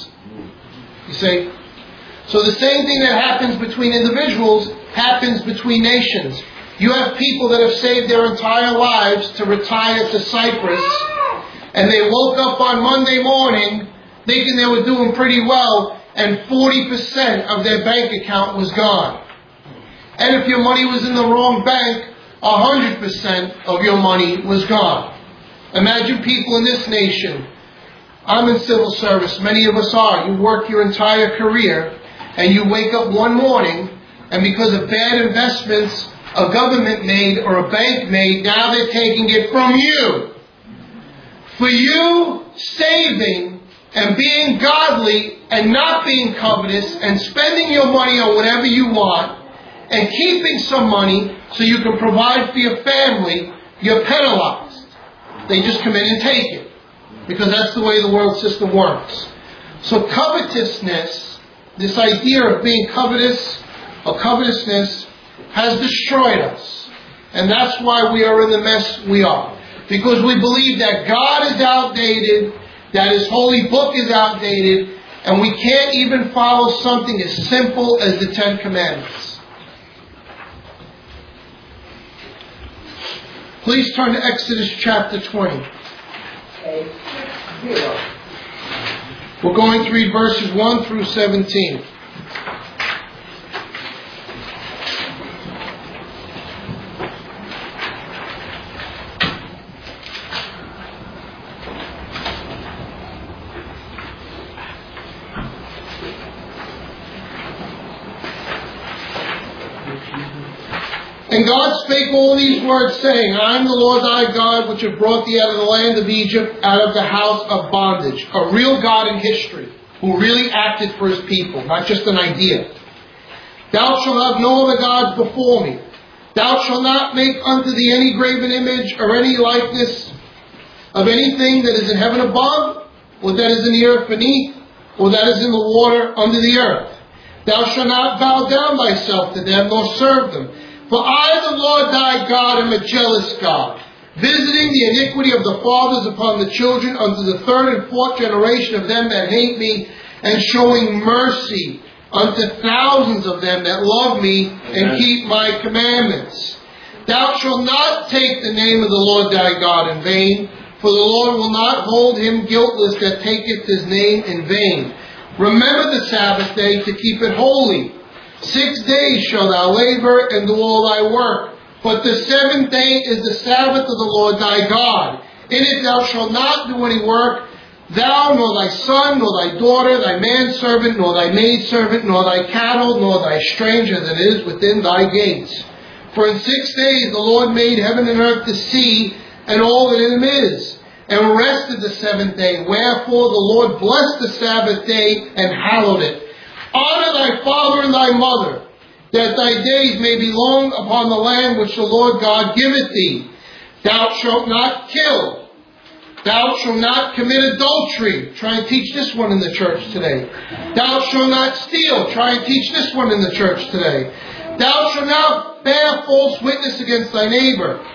penalties. You see? So the same thing that happens between individuals happens between nations. You have people that have saved their entire lives to retire to Cyprus, and they woke up on Monday morning thinking they were doing pretty well, and 40% of their bank account was gone. And if your money was in the wrong bank, 100% of your money was gone. Imagine people in this nation. I'm in civil service. Many of us are. You work your entire career, and you wake up one morning, and because of bad investments a government made or a bank made, now they're taking it from you. For you saving and being godly and not being covetous and spending your money on whatever you want and keeping some money so you can provide for your family, you're penalized. They just come in and take it, because that's the way the world system works. So covetousness, this idea of being covetous or covetousness, has destroyed us. And that's why we are in the mess we are. Because we believe that God is outdated, that His holy book is outdated, and we can't even follow something as simple as the Ten Commandments. Please turn to Exodus chapter 20. We're going to read verses 1 through 17. And God spake all these words, saying, I am the Lord thy God, which have brought thee out of the land of Egypt, out of the house of bondage. A real God in history, who really acted for His people, not just an idea. Thou shalt have no other gods before me. Thou shalt not make unto thee any graven image, or any likeness of anything that is in heaven above, or that is in the earth beneath, or that is in the water under the earth. Thou shalt not bow down thyself to them, nor serve them. For I, the Lord thy God, am a jealous God, visiting the iniquity of the fathers upon the children unto the third and fourth generation of them that hate me, and showing mercy unto thousands of them that love me and keep my commandments. Thou shalt not take the name of the Lord thy God in vain, for the Lord will not hold him guiltless that taketh His name in vain. Remember the Sabbath day to keep it holy. 6 days shalt thou labor and do all thy work. But the seventh day is the Sabbath of the Lord thy God. In it thou shalt not do any work, thou, nor thy son, nor thy daughter, thy manservant, nor thy maidservant, nor thy cattle, nor thy stranger that is within thy gates. For in 6 days the Lord made heaven and earth, the sea, and all that in them is, and rested the seventh day. Wherefore the Lord blessed the Sabbath day and hallowed it. Honor thy father and thy mother, that thy days may be long upon the land which the Lord God giveth thee. Thou shalt not kill. Thou shalt not commit adultery. Try and teach this one in the church today. Thou shalt not steal. Try and teach this one in the church today. Thou shalt not bear false witness against thy neighbor.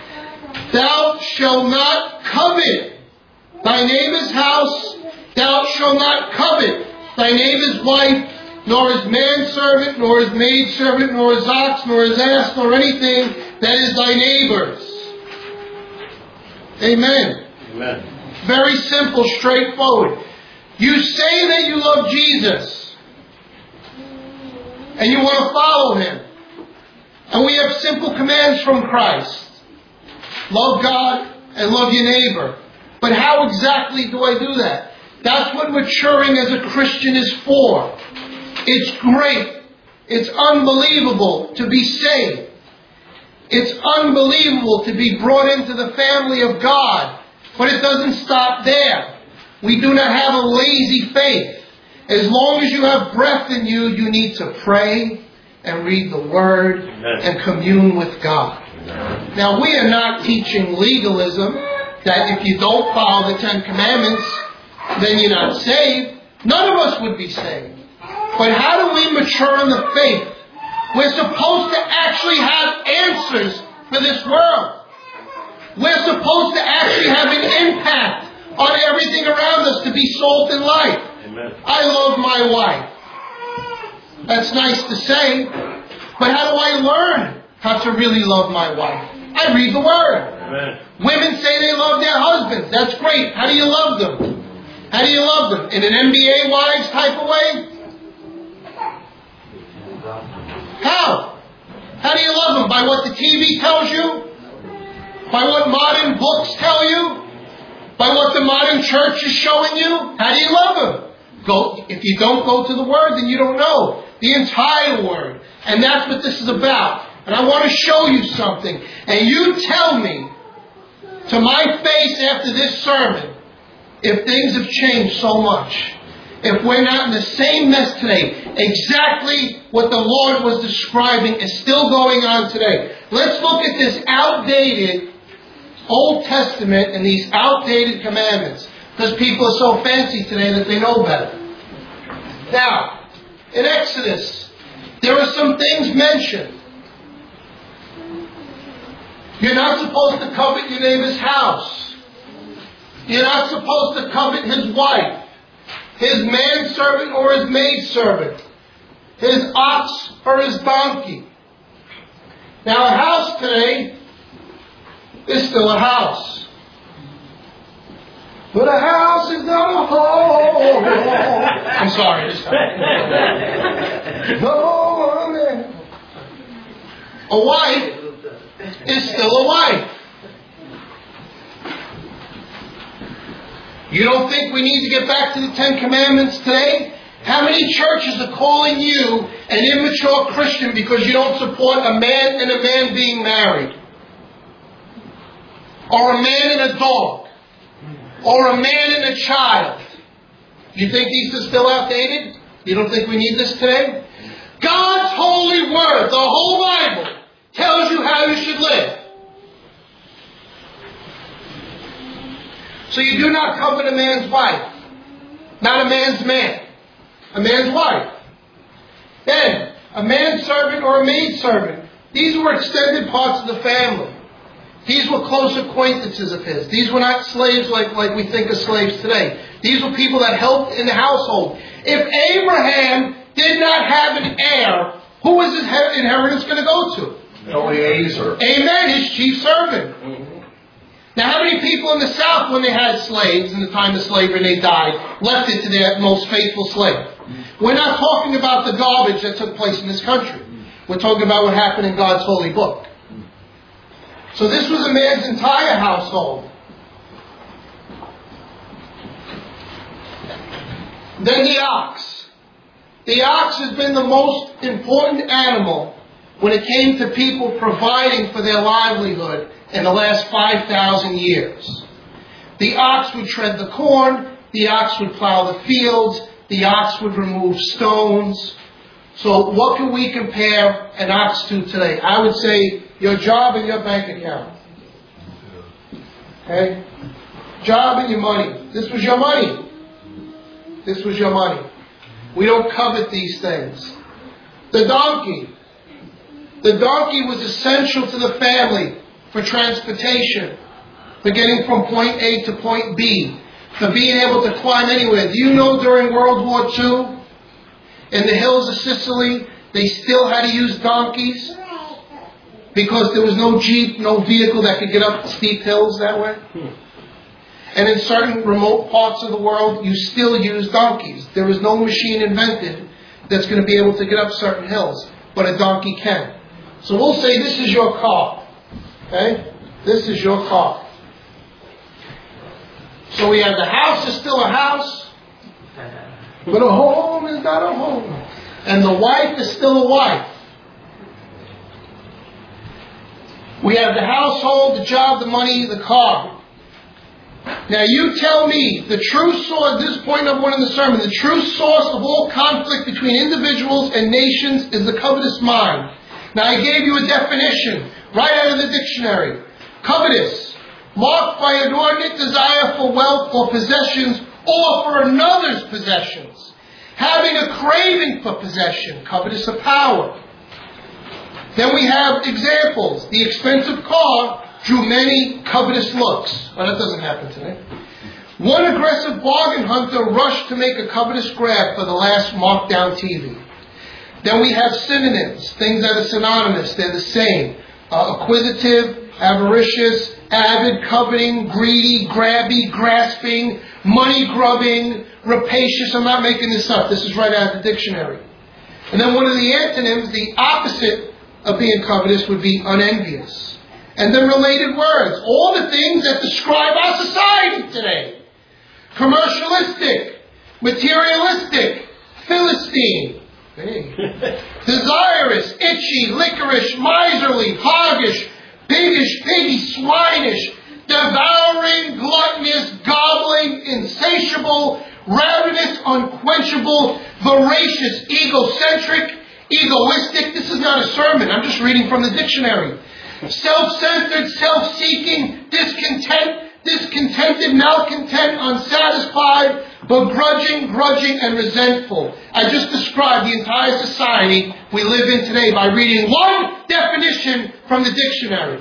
Thou shalt not covet thy neighbor's house. Thou shalt not covet thy neighbor's wife, nor his manservant, nor his maidservant, nor his ox, nor his ass, nor anything that is thy neighbor's. Amen. Amen. Very simple, straightforward. You say that you love Jesus, and you want to follow Him. And we have simple commands from Christ. Love God and love your neighbor. But how exactly do I do that? That's what maturing as a Christian is for. It's great. It's unbelievable to be saved. It's unbelievable to be brought into the family of God. But it doesn't stop there. We do not have a lazy faith. As long as you have breath in you, you need to pray and read the Word and commune with God. Now, we are not teaching legalism, that if you don't follow the Ten Commandments, then you're not saved. None of us would be saved. But how do we mature in the faith? We're supposed to actually have answers for this world. We're supposed to actually have an impact on everything around us to be salt and light. Amen. I love my wife. That's nice to say, but how do I learn how to really love my wife? I read the Word. Amen. Women say they love their husbands. That's great. How do you love them? How do you love them? In an NBA wives type of way? How? How do you love them? By what the TV tells you? By what modern books tell you? By what the modern church is showing you? How do you love them? If you don't go to the Word, then you don't know the entire Word. And that's what this is about. And I want to show you something. And you tell me to my face after this sermon if things have changed so much. If we're not in the same mess today. Exactly what the Lord was describing is still going on today. Let's look at this outdated Old Testament and these outdated commandments. Because people are so fancy today that they know better. Now, in Exodus, there are some things mentioned. You're not supposed to covet your neighbor's house. You're not supposed to covet his wife, his manservant or his maidservant, his ox or his donkey. Now, a house today is still a house. But a house is not a home. I'm sorry. No, man. A wife is still a wife. You don't think we need to get back to the Ten Commandments today? How many churches are calling you an immature Christian because you don't support a man and a man being married? Or a man and a dog? Or a man and a child? You think these are still outdated? You don't think we need this today? God's holy word, the whole Bible, tells you how you should live. So you do not covet a man's wife. Not a man's man. A man's wife. Then, a manservant or a maidservant. These were extended parts of the family. These were close acquaintances of his. These were not slaves like we think of slaves today. These were people that helped in the household. If Abraham did not have an heir, who was his inheritance going to go to? Eliezer. Amen, his chief servant. Mm-hmm. Now, how many people in the South, when they had slaves in the time of slavery and they died, left it to their most faithful slave? We're not talking about the garbage that took place in this country. We're talking about what happened in God's holy book. So this was a man's entire household. Then the ox. The ox has been the most important animal when it came to people providing for their livelihood in the last 5,000 years. The ox would tread the corn. The ox would plow the fields. The ox would remove stones. So what can we compare an ox to today? I would say your job and your bank account. Okay? Job and your money. This was your money. This was your money. We don't covet these things. The donkey. The donkey was essential to the family for transportation, for getting from point A to point B, for being able to climb anywhere. Do you know during World War II, in the hills of Sicily, they still had to use donkeys? Because there was no jeep, no vehicle that could get up steep hills that way. And in certain remote parts of the world, you still use donkeys. There is no machine invented that's going to be able to get up certain hills, but a donkey can. So we'll say this is your car. Okay? This is your car. So we have the house is still a house, but a home is not a home. And the wife is still a wife. We have the household, the job, the money, the car. Now you tell me, the true source, this is point number one in the sermon, the true source of all conflict between individuals and nations is the covetous mind. Now I gave you a definition right out of the dictionary. Covetous, marked by inordinate desire for wealth or possessions or for another's possessions. Having a craving for possession, covetous of power. Then we have examples. The expensive car drew many covetous looks. Well, that doesn't happen today. One aggressive bargain hunter rushed to make a covetous grab for the last markdown TV. Then we have synonyms, things that are synonymous, they're the same. Acquisitive, avaricious, avid, coveting, greedy, grabby, grasping, money grubbing, rapacious. I'm not making this up. This is right out of the dictionary. And then one of the antonyms, the opposite of being covetous, would be unenvious. And then related words, all the things that describe our society today. Commercialistic, materialistic, Philistine, desirous, itchy, licorice, miserly, hoggish, piggish, piggy, swinish, devouring, gluttonous, gobbling, insatiable, ravenous, unquenchable, voracious, egocentric, egoistic. This is not a sermon. I'm just reading from the dictionary. Self-centered, self-seeking, discontented, malcontent, unsatisfied, begrudging, grudging, and resentful. I just described the entire society we live in today by reading one definition from the dictionary.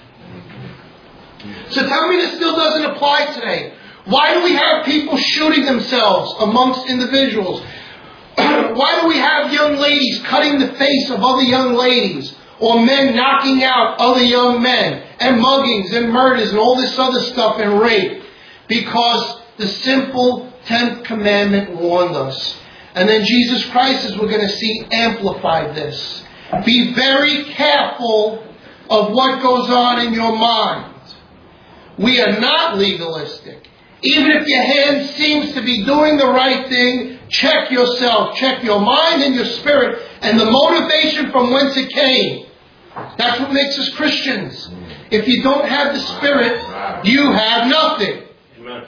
So tell me this still doesn't apply today. Why do we have people shooting themselves amongst individuals? Why do we have young ladies cutting the face of other young ladies? Or men knocking out other young men? And muggings and murders and all this other stuff and rape? Because the simple 10th commandment warned us. And then Jesus Christ, as we're going to see, amplified this. Be very careful of what goes on in your mind. We are not legalistic. Even if your hand seems to be doing the right thing, check yourself. Check your mind and your spirit and the motivation from whence it came. That's what makes us Christians. If you don't have the Spirit, you have nothing. Amen.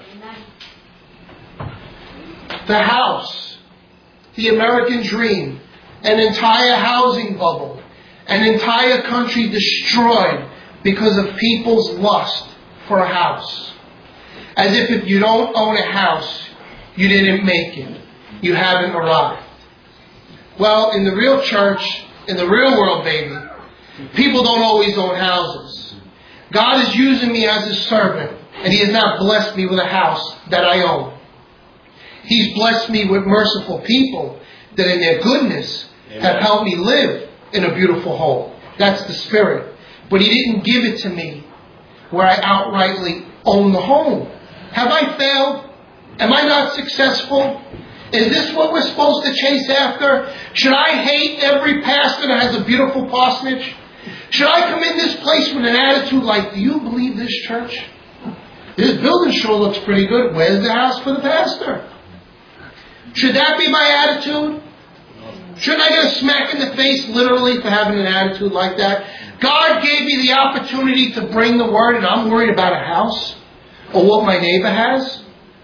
The house, the American dream, an entire housing bubble, an entire country destroyed because of people's lust for a house. As if you don't own a house, you didn't make it. You haven't arrived. Well, in the real church, in the real world, baby, people don't always own houses. God is using me as His servant, and He has not blessed me with a house that I own. He's blessed me with merciful people that in their goodness have helped me live in a beautiful home. That's the Spirit. But He didn't give it to me where I outrightly own the home. Have I failed? Am I not successful? Is this what we're supposed to chase after? Should I hate every pastor that has a beautiful parsonage? Should I come in this place with an attitude like, do you believe this church? This building sure looks pretty good. Where's the house for the pastor? Should that be my attitude? Shouldn't I get a smack in the face literally for having an attitude like that? God gave me the opportunity to bring the word and I'm worried about a house or what my neighbor has.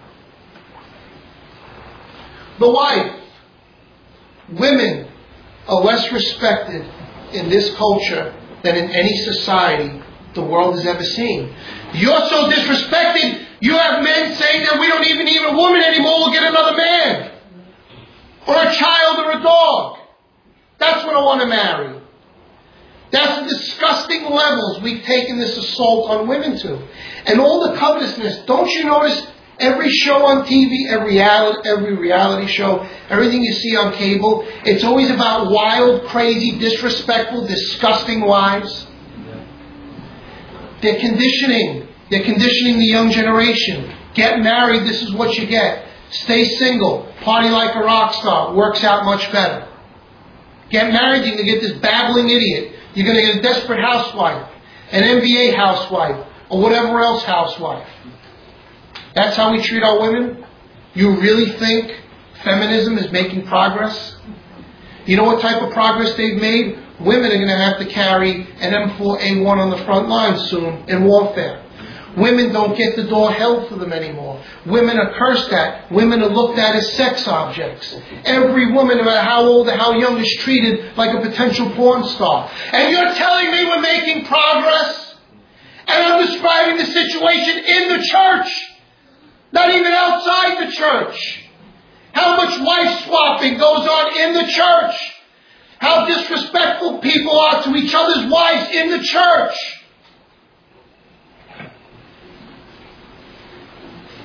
The wife. Women are less respected in this culture than in any society the world has ever seen. You're so disrespected, you have men saying that we don't even need a woman anymore, we'll get another man. Or a child or a dog. That's what I want to marry. That's the disgusting levels we've taken this assault on women to. And all the covetousness. Don't you notice every show on TV, every reality show, everything you see on cable, it's always about wild, crazy, disrespectful, disgusting wives. They're conditioning. They're conditioning the young generation. Get married, this is what you get. Stay single. Party like a rock star. Works out much better. Get married, you're going to get this babbling idiot. You're going to get a desperate housewife. An NBA housewife. Or whatever else housewife. That's how we treat our women? You really think feminism is making progress? You know what type of progress they've made? Women are going to have to carry an M4A1 on the front line soon in warfare. Women don't get the door held for them anymore. Women are cursed at. Women are looked at as sex objects. Every woman, no matter how old or how young, is treated like a potential porn star. And you're telling me we're making progress? And I'm describing the situation in the church. Not even outside the church. How much wife swapping goes on in the church. How disrespectful people are to each other's wives in the church.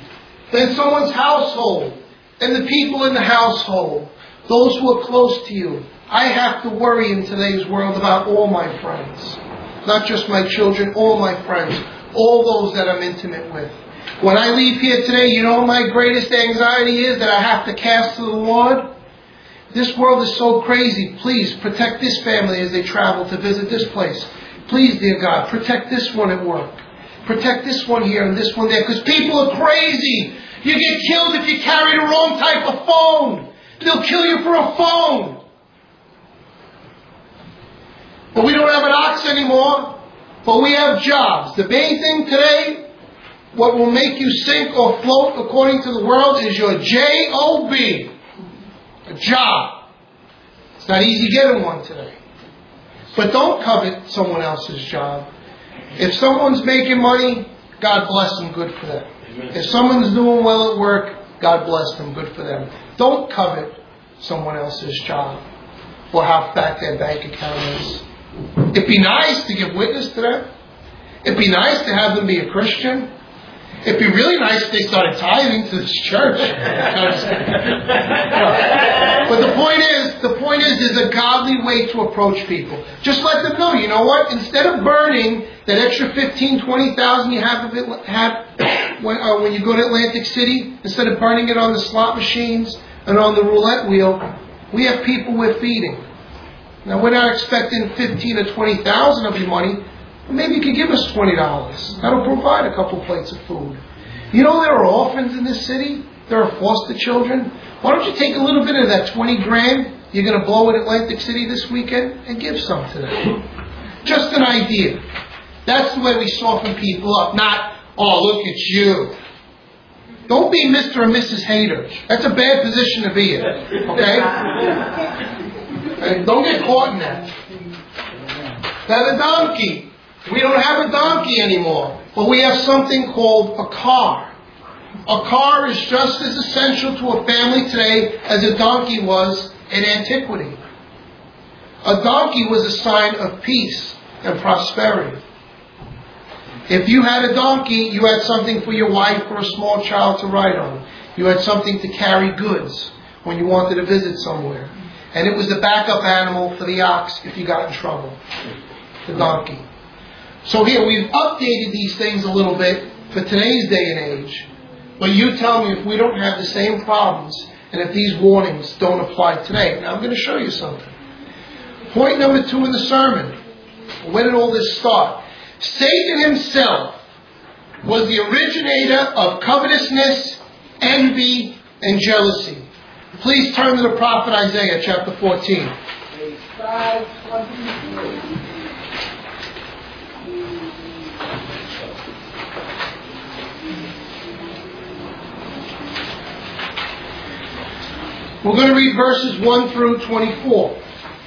then someone's household, and the people in the household, those who are close to you. I have to worry in today's world about all my friends. Not just my children, all my friends. All those that I'm intimate with. When I leave here today, you know my greatest anxiety is that I have to cast to the Lord? This world is so crazy. Please protect this family as they travel to visit this place. Please, dear God, protect this one at work. Protect this one here and this one there. Because people are crazy. You get killed if you carry the wrong type of phone. They'll kill you for a phone. But we don't have an ox anymore. But we have jobs. The main thing today, what will make you sink or float according to the world, is your J-O-B. A job. It's not easy getting one today. But don't covet someone else's job. If someone's making money, God bless them, good for them. Amen. If someone's doing well at work, God bless them, good for them. Don't covet someone else's job or how fat their bank account is. It'd be nice to give witness to them. It'd be nice to have them be a Christian. It'd be really nice if they started tithing to this church. But the point is, there's a godly way to approach people. Just let them know, you know what? Instead of burning that extra 15, 20,000 you have when you go to Atlantic City, instead of burning it on the slot machines and on the roulette wheel, we have people we're feeding. Now, we're not expecting 15 or 20,000 of your money. Maybe you could give us $20. That'll provide a couple plates of food. You know there are orphans in this city? There are foster children. Why don't you take a little bit of that 20 grand you're going to blow at Atlantic City this weekend and give some to them? Just an idea. That's the way we soften people up. Not, oh, look at you. Don't be Mr. and Mrs. Hater. That's a bad position to be in. Okay? And don't get caught in that. Have a donkey. We don't have a donkey anymore. But we have something called a car. A car is just as essential to a family today as a donkey was in antiquity. A donkey was a sign of peace and prosperity. If you had a donkey, you had something for your wife or a small child to ride on. You had something to carry goods when you wanted to visit somewhere. And it was the backup animal for the ox if you got in trouble. The donkey. So here, we've updated these things a little bit for today's day and age. But you tell me if we don't have the same problems and if these warnings don't apply today. Now I'm going to show you something. Point number 2 in the sermon. When did all this start? Satan himself was the originator of covetousness, envy, and jealousy. Please turn to the prophet Isaiah chapter 14. We're going to read verses 1 through 24.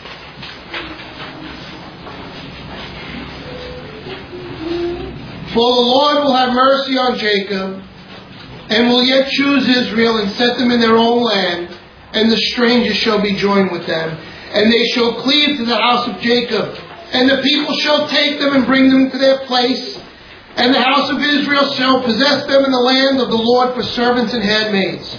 For the Lord will have mercy on Jacob, and will yet choose Israel, and set them in their own land, and the strangers shall be joined with them, and they shall cleave to the house of Jacob, and the people shall take them and bring them to their place, and the house of Israel shall possess them in the land of the Lord for servants and handmaids.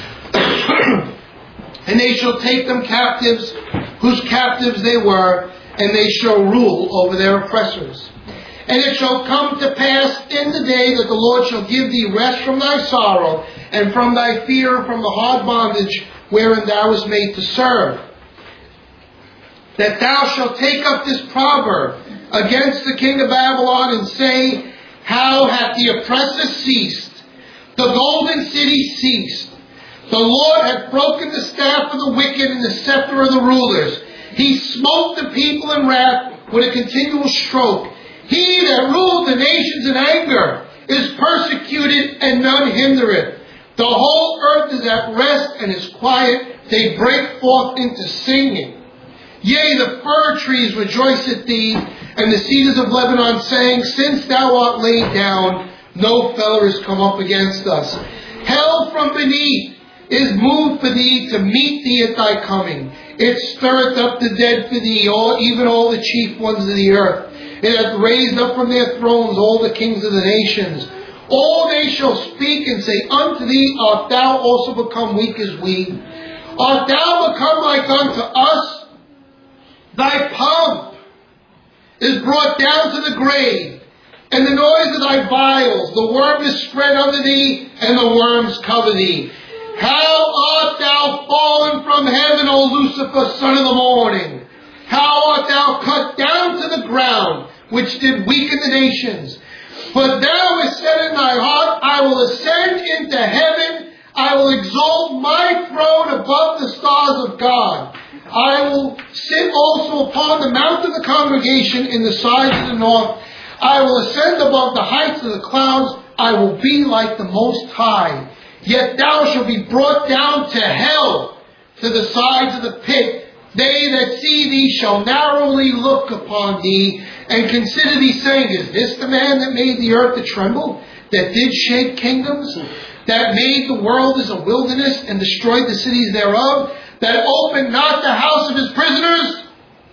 And they shall take them captives, whose captives they were, and they shall rule over their oppressors. And it shall come to pass in the day that the Lord shall give thee rest from thy sorrow, and from thy fear, and from the hard bondage wherein thou wast made to serve, that thou shalt take up this proverb against the king of Babylon, and say, how hath the oppressor ceased? The golden city ceased. The Lord hath broken the staff of the wicked and the scepter of the rulers. He smote the people in wrath with a continual stroke. He that ruled the nations in anger is persecuted, and none hindereth. The whole earth is at rest and is quiet. They break forth into singing. Yea, the fir trees rejoice at thee, and the cedars of Lebanon, saying, since thou art laid down, no feller is come up against us. Hell from beneath is moved for thee to meet thee at thy coming. It stirreth up the dead for thee, even all the chief ones of the earth. It hath raised up from their thrones all the kings of the nations. All they shall speak and say unto thee, art thou also become weak as we? Art thou become like unto us? Thy pomp is brought down to the grave, and the noise of thy vials, the worm is spread under thee, and the worms cover thee. How art thou fallen from heaven, O Lucifer, son of the morning? How art thou cut down to the ground, which did weaken the nations? But thou hast said in thy heart, I will ascend into heaven, I will exalt my throne above the stars of God. I will sit also upon the mount of the congregation in the sides of the north. I will ascend above the heights of the clouds. I will be like the Most High. Yet thou shalt be brought down to hell, to the sides of the pit. They that see thee shall narrowly look upon thee, and consider thee, saying, is this the man that made the earth to tremble, that did shake kingdoms, that made the world as a wilderness, and destroyed the cities thereof, that opened not the house of his prisoners?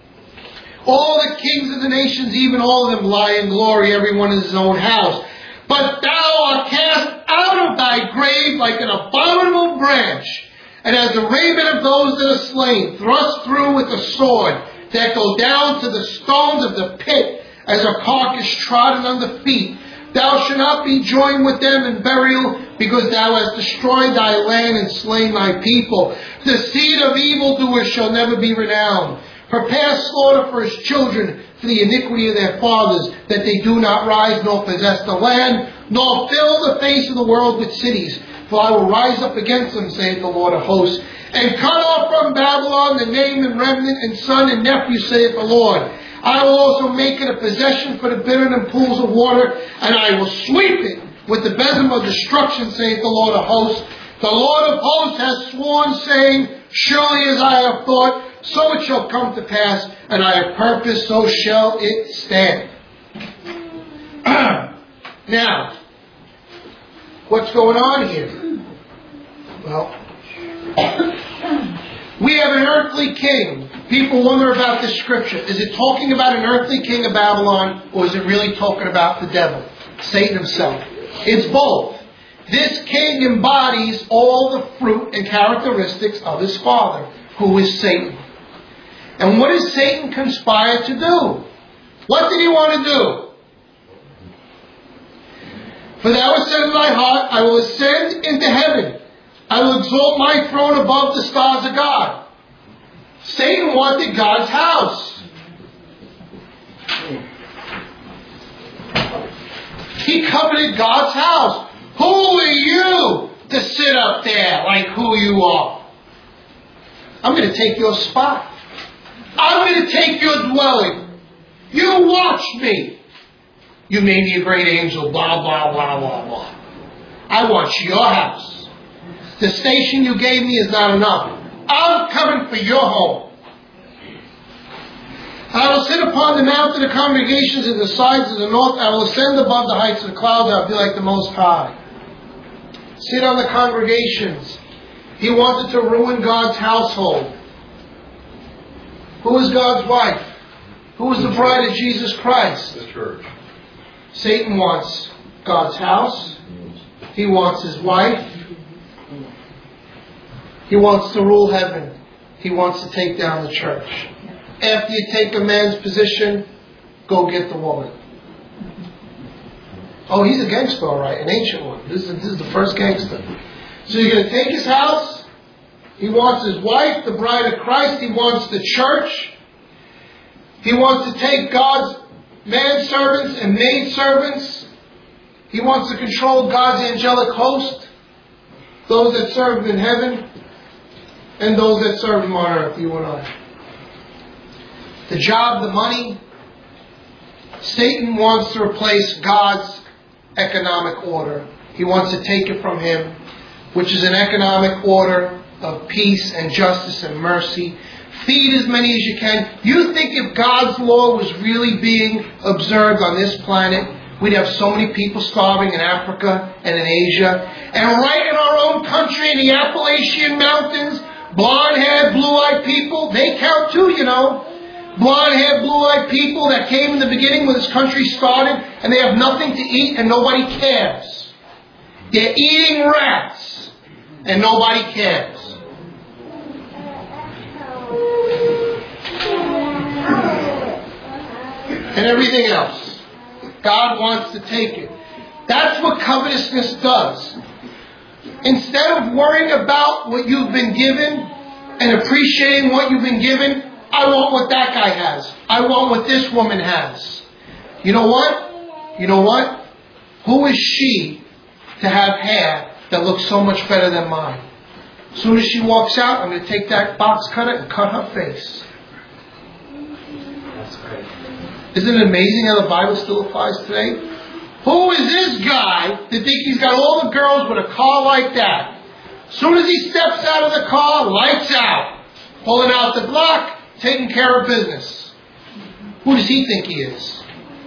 All the kings of the nations, even all of them, lie in glory, every one in his own house. But thou art cast out of thy grave like an abominable branch, and as the raiment of those that are slain, thrust through with a sword, that go down to the stones of the pit, as a carcass trodden under feet. Thou shalt not be joined with them in burial, because thou hast destroyed thy land and slain thy people. The seed of evildoers shall never be renowned. Prepare slaughter for his children, for the iniquity of their fathers, that they do not rise nor possess the land, nor fill the face of the world with cities. For I will rise up against them, saith the Lord of hosts, and cut off from Babylon the name and remnant and son and nephew, saith the Lord. I will also make it a possession for the bittern and pools of water, and I will sweep it with the besom of destruction, saith the Lord of hosts. The Lord of hosts has sworn, saying, surely as I have thought, so it shall come to pass, and I have purposed, so shall it stand. Now, what's going on here? Well, we have an earthly king. People wonder about this scripture. Is it talking about an earthly king of Babylon, or is it really talking about the devil, Satan himself? It's both. This king embodies all the fruit and characteristics of his father, who is Satan. And what does Satan conspire to do? What did he want to do? For thou hast said in thy heart, I will ascend into heaven. I will exalt my throne above the stars of God. Satan wanted God's house. He coveted God's house. Who are you to sit up there like who you are? I'm going to take your spot. I'm going to take your dwelling. You watch me. You made me a great angel, blah, blah, blah, blah, blah. I want your house. The station you gave me is not enough. I'm coming for your home. I will sit upon the mount of the congregations in the sides of the north. I will ascend above the heights of the clouds. I will be like the Most High. Sit on the congregations. He wanted to ruin God's household. Who is God's wife? Who is the bride of Jesus Christ? The church. Satan wants God's house. He wants his wife. He wants to rule heaven. He wants to take down the church. After you take a man's position, go get the woman. Oh, he's a gangster, all right, an ancient one. This is the first gangster. So you're going to take his house. He wants his wife, the bride of Christ. He wants the church. He wants to take God's manservants and maidservants. He wants to control God's angelic host, those that serve him in heaven and those that serve him on earth, you and I. The job, the money. Satan wants to replace God's economic order. He wants to take it from him, which is an economic order of peace and justice and mercy. Feed as many as you can. You think if God's law was really being observed on this planet, we'd have so many people starving in Africa and in Asia. And right in our own country, in the Appalachian Mountains, blonde-haired, blue-eyed people, they count too, you know. blonde-haired, blue-eyed people that came in the beginning when this country started, and they have nothing to eat and nobody cares. They're eating rats and nobody cares. And everything else. God wants to take it. That's what covetousness does. Instead of worrying about what you've been given and appreciating what you've been given, I want what that guy has. I want what this woman has. You know what? You know what? Who is she to have hair that looks so much better than mine? As soon as she walks out, I'm going to take that box cutter and cut her face. That's great. Isn't it amazing how the Bible still applies today? Who is this guy that think he's got all the girls with a car like that? As soon as he steps out of the car, lights out. Pulling out the Glock, taking care of business. Who does he think he is?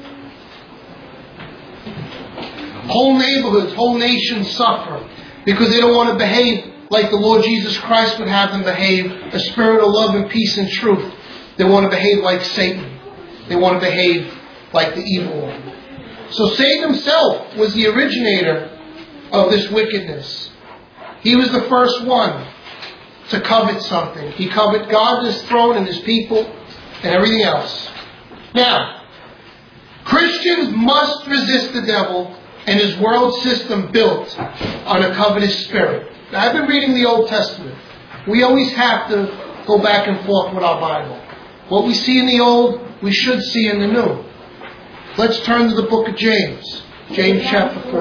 Whole neighborhoods, whole nations suffer because they don't want to behave like the Lord Jesus Christ would have them behave, a spirit of love and peace and truth. They want to behave like Satan. They want to behave like the evil one. So Satan himself was the originator of this wickedness. He was the first one to covet something. He coveted God and His throne and His people and everything else. Now, Christians must resist the devil and his world system built on a covetous spirit. Now, I've been reading the Old Testament. We always have to go back and forth with our Bible. What we see in the Old, we should see in the New. Let's turn to the book of James. James chapter 4.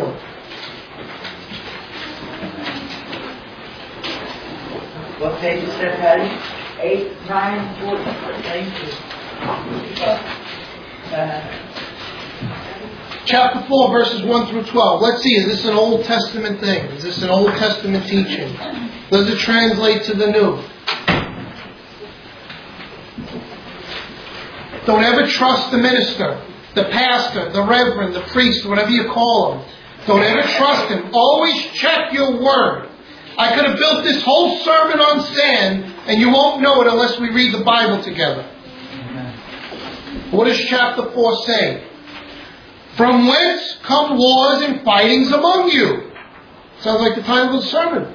What page is that, Patty? 8, 9, 14. Thank you. Chapter 4, verses 1 through 12. Let's see, is this an Old Testament thing? Is this an Old Testament teaching? Does it translate to the New? Don't ever trust the minister, the pastor, the reverend, the priest, whatever you call them. Don't ever trust him. Always check your word. I could have built this whole sermon on sand, and you won't know it unless we read the Bible together. What does chapter 4 say? From whence come wars and fightings among you? Sounds like the title of the sermon.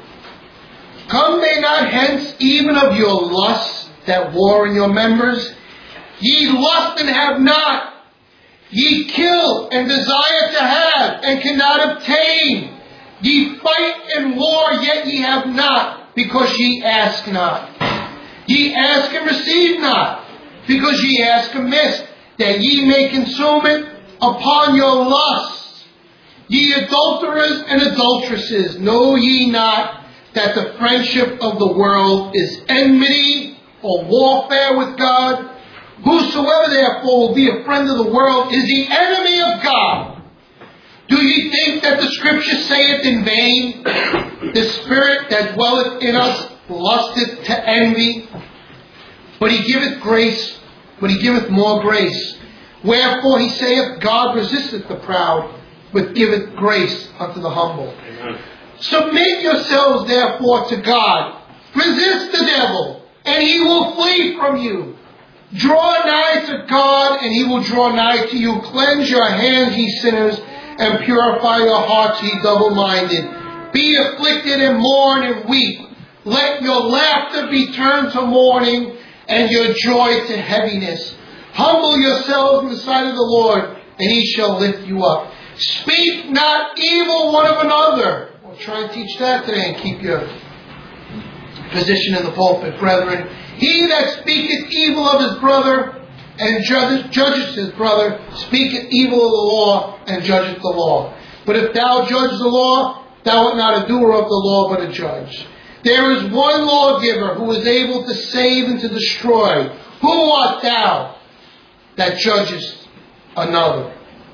Come they not hence even of your lusts that war in your members? Ye lust and have not. Ye kill and desire to have and cannot obtain. Ye fight and war, yet ye have not, because ye ask not. Ye ask and receive not, because ye ask amiss, that ye may consume it upon your lusts. Ye adulterers and adulteresses, know ye not that the friendship of the world is enmity or warfare with God? Whosoever therefore will be a friend of the world is the enemy of God. Do ye think that the Scripture saith in vain, the Spirit that dwelleth in us lusteth to envy? But He giveth grace, but He giveth more grace. Wherefore He saith, God resisteth the proud, but giveth grace unto the humble. Amen. Submit yourselves therefore to God. Resist the devil, and he will flee from you. Draw nigh to God, and He will draw nigh to you. Cleanse your hands, ye sinners, and purify your hearts, ye double-minded. Be afflicted and mourn and weep. Let your laughter be turned to mourning, and your joy to heaviness. Humble yourselves in the sight of the Lord, and He shall lift you up. Speak not evil one of another. We'll try and teach that today and keep your position in the pulpit, brethren. He that speaketh evil of his brother and judges his brother, speaketh evil of the law and judgeth the law. But if thou judge the law, thou art not a doer of the law, but a judge. There is one lawgiver who is able to save and to destroy. Who art thou that judgest another?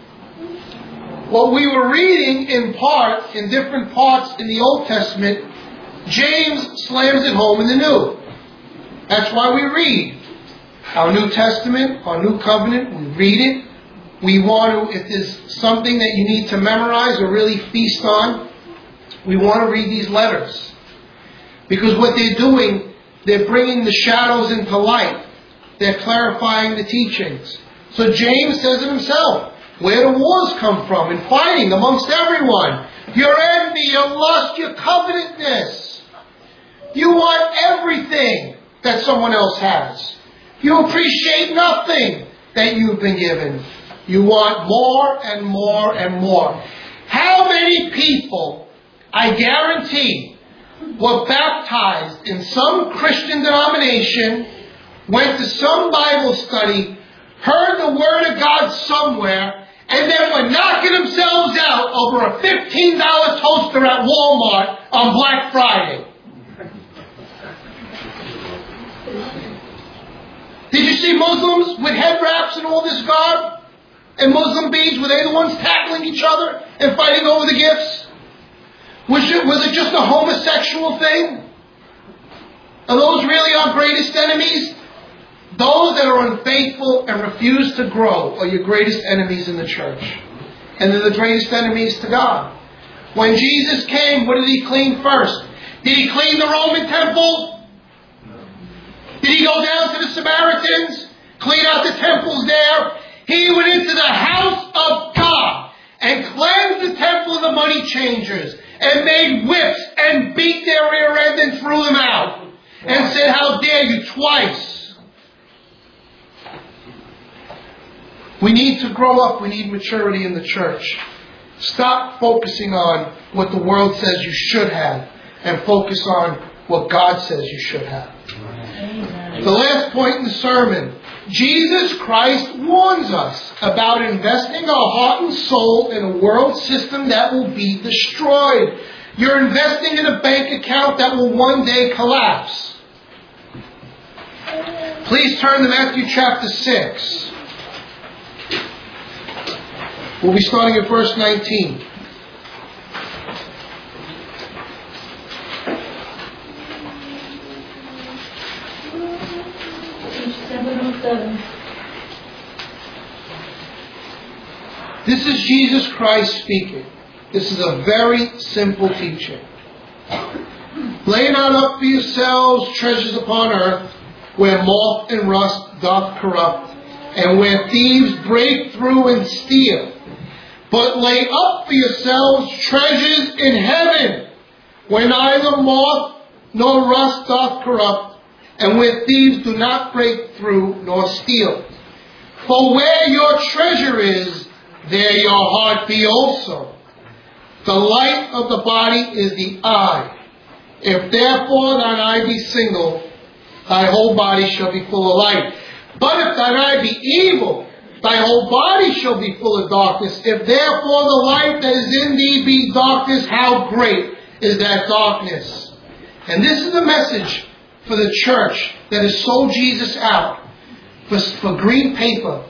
What we were reading in part, in different parts in the Old Testament, James slams it home in the New. That's why we read our New Testament, our New Covenant. We read it. We want to, if there's something that you need to memorize or really feast on, we want to read these letters. Because what they're doing, they're bringing the shadows into light. They're clarifying the teachings. So James says it himself. Where do wars come from? And fighting amongst everyone. Your envy, your lust, your covetousness. You want everything that someone else has. You appreciate nothing that you've been given. You want more and more and more. How many people, I guarantee, were baptized in some Christian denomination, went to some Bible study, heard the Word of God somewhere, and then were knocking themselves out over a $15 toaster at Walmart on Black Friday? Did you see Muslims with head wraps and all this garb? And Muslim beads, were they the ones tackling each other and fighting over the gifts? Was it just a homosexual thing? Are those really our greatest enemies? Those that are unfaithful and refuse to grow are your greatest enemies in the church. And they're the greatest enemies to God. When Jesus came, what did He clean first? Did He clean the Roman temple? Did He go down to the Samaritans? Clean out the temples there? He went into the house of God and cleansed the temple of the money changers and made whips and beat their rear end and threw them out and said, "How dare you?" twice. We need to grow up. We need maturity in the church. Stop focusing on what the world says you should have and focus on what God says you should have. Amen. The last point in the sermon. Jesus Christ warns us about investing our heart and soul in a world system that will be destroyed. You're investing in a bank account that will one day collapse. Please turn to Matthew chapter 6. We'll be starting at verse 19. This is Jesus Christ speaking. This is a very simple teaching. Lay not up for yourselves treasures upon earth, where moth and rust doth corrupt, and where thieves break through and steal. But lay up for yourselves treasures in heaven, where neither moth nor rust doth corrupt, and where thieves do not break through nor steal. For where your treasure is, there your heart be also. The light of the body is the eye. If therefore thine eye be single, thy whole body shall be full of light. But if thine eye be evil, thy whole body shall be full of darkness. If therefore the light that is in thee be darkness, how great is that darkness? And this is the message for the church that has sold Jesus out for green paper.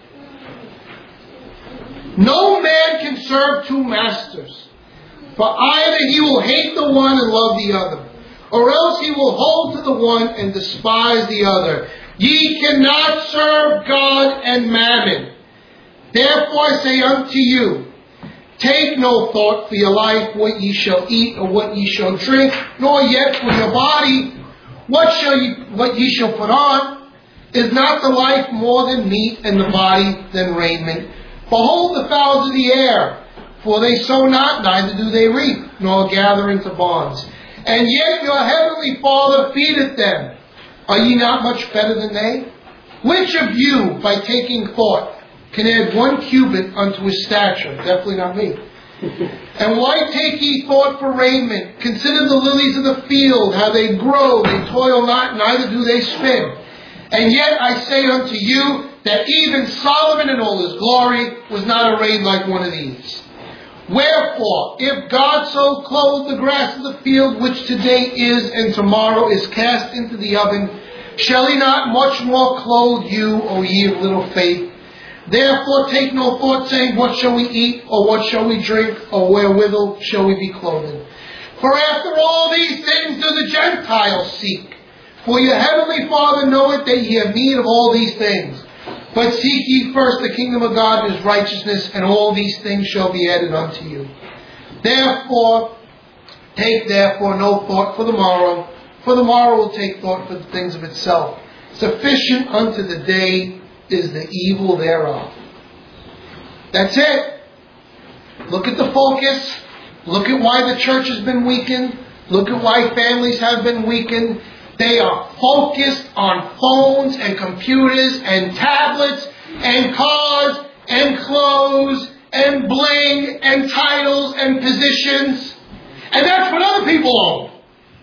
No man can serve two masters, for either he will hate the one and love the other, or else he will hold to the one and despise the other. Ye cannot serve God and mammon. Therefore I say unto you, take no thought for your life, what ye shall eat or what ye shall drink, nor yet for your body, what ye shall put on. Is not the life more than meat, and the body than raiment? Behold the fowls of the air, for they sow not, neither do they reap, nor gather into barns. And yet your heavenly Father feedeth them. Are ye not much better than they? Which of you, by taking thought, can add 1 cubit unto his stature? Definitely not me. And why take ye thought for raiment? Consider the lilies of the field, how they grow, they toil not, neither do they spin. And yet I say unto you, that even Solomon in all his glory was not arrayed like one of these. Wherefore, if God so clothe the grass of the field, which today is and tomorrow is cast into the oven, shall he not much more clothe you, O ye of little faith? Therefore take no thought, saying, what shall we eat, or what shall we drink, or wherewithal shall we be clothed? For after all these things do the Gentiles seek. For your heavenly Father knoweth that ye have need of all these things. But seek ye first the kingdom of God and his righteousness, and all these things shall be added unto you. Therefore, take therefore no thought for the morrow will take thought for the things of itself. Sufficient unto the day is the evil thereof. That's it. Look at the focus. Look at why the church has been weakened. Look at why families have been weakened. They are focused on phones and computers and tablets and cars and clothes and bling and titles and positions. And that's what other people own.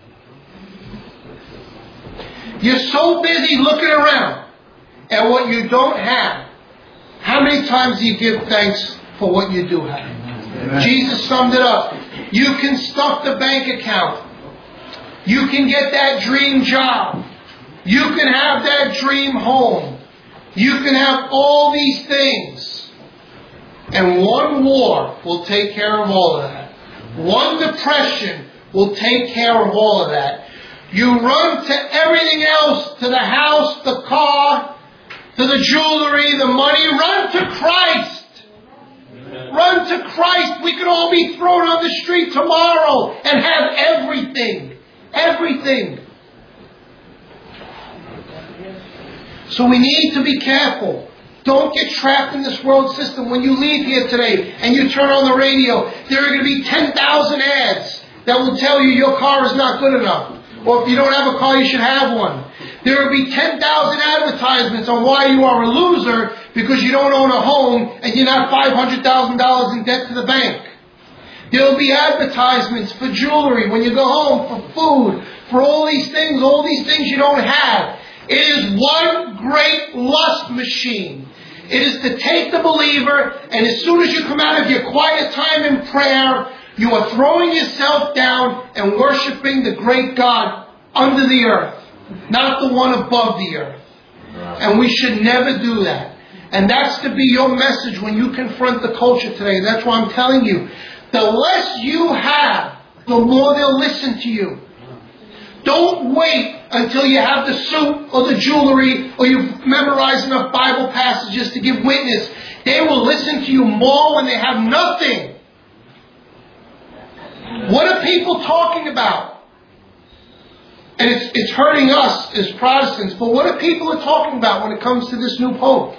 You're so busy looking around at what you don't have. How many times do you give thanks for what you do have? Amen. Jesus summed it up. You can stuff the bank account. You can get that dream job. You can have that dream home. You can have all these things. And one war will take care of all of that. One depression will take care of all of that. You run to everything else, to the house, the car, to the jewelry, the money. Run to Christ. Run to Christ. We could all be thrown on the street tomorrow and have everything. Everything. So we need to be careful. Don't get trapped in this world system. When you leave here today and you turn on the radio, there are going to be 10,000 ads that will tell you your car is not good enough. Or if you don't have a car, you should have one. There will be 10,000 advertisements on why you are a loser because you don't own a home and you're not $500,000 in debt to the bank. There will be advertisements for jewelry when you go home, for food, for all these things you don't have. It is one great lust machine. It is to take the believer, and as soon as you come out of your quiet time in prayer, you are throwing yourself down and worshiping the great God under the earth, not the one above the earth. And we should never do that. And that's to be your message when you confront the culture today. That's why I'm telling you, the less you have, the more they'll listen to you. Don't wait until you have the suit or the jewelry or you've memorized enough Bible passages to give witness. They will listen to you more when they have nothing. What are people talking about? And it's hurting us as Protestants, but what are people talking about when it comes to this new Pope?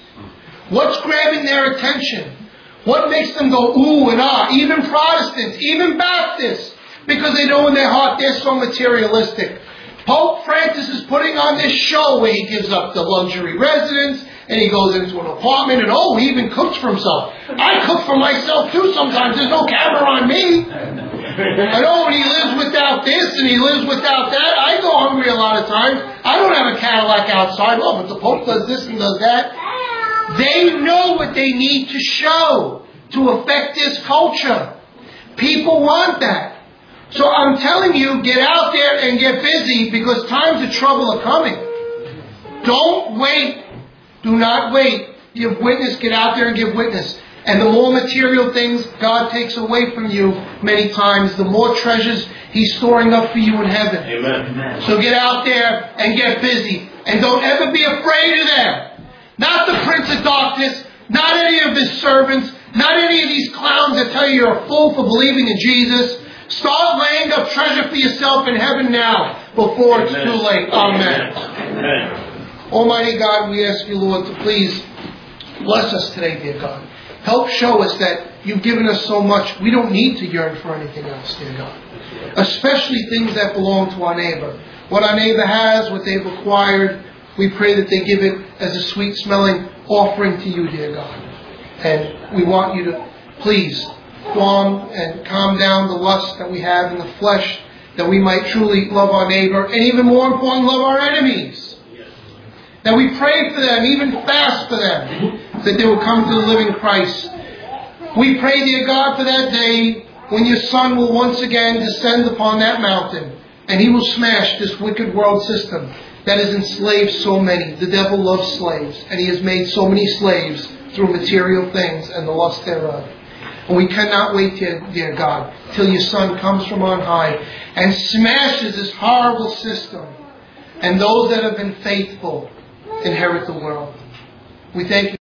What's grabbing their attention? What makes them go ooh and ah? Even Protestants, even Baptists, because they know in their heart they're so materialistic. Pope Francis is putting on this show where he gives up the luxury residence and he goes into an apartment and he even cooks for himself. I cook for myself too sometimes. There's no camera on me. I know when he lives without this and he lives without that, I go hungry a lot of times. I don't have a Cadillac outside. Oh, but the Pope does this and does that. They know what they need to show to affect this culture. People want that. So I'm telling you, get out there and get busy because times of trouble are coming. Don't wait. Do not wait. Give witness. Get out there and give witness. And the more material things God takes away from you many times, the more treasures He's storing up for you in heaven. Amen. So get out there and get busy. And don't ever be afraid of them. Not the Prince of Darkness, not any of His servants, not any of these clowns that tell you you're a fool for believing in Jesus. Start laying up treasure for yourself in heaven now before it's too late. Amen. Amen. Almighty God, we ask you, Lord, to please bless us today, dear God. Help show us that you've given us so much. We don't need to yearn for anything else, dear God. Especially things that belong to our neighbor. What our neighbor has, what they've acquired, we pray that they give it as a sweet-smelling offering to you, dear God. And we want you to please calm down the lust that we have in the flesh, that we might truly love our neighbor, and even more important, love our enemies. That we pray for them, even fast for them, that they will come to the living Christ. We pray, dear God, for that day when your Son will once again descend upon that mountain, and He will smash this wicked world system that has enslaved so many. The devil loves slaves, and he has made so many slaves through material things and the lust thereof. And we cannot wait, dear God, till your Son comes from on high and smashes this horrible system. And those that have been faithful inherit the world. We thank you.